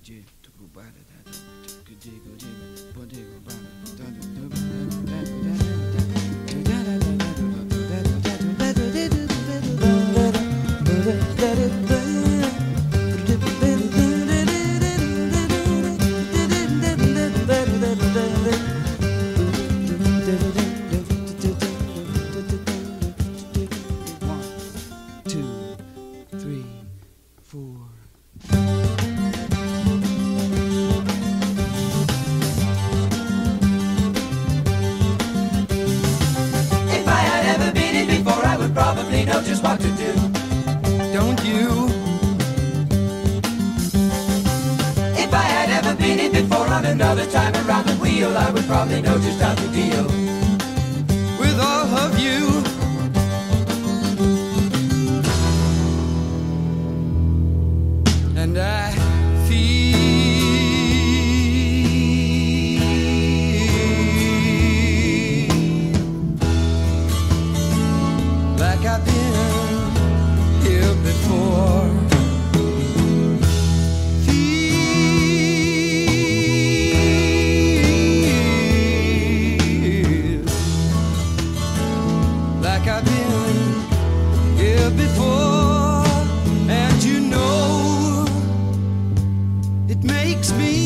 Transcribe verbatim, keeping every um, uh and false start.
Know just what to do, don't you? If I had ever been it before on another time around the wheel, I would probably know just how to deal with all of you. And I feel like I've been here before. Feel like I've been here before. And you know, it makes me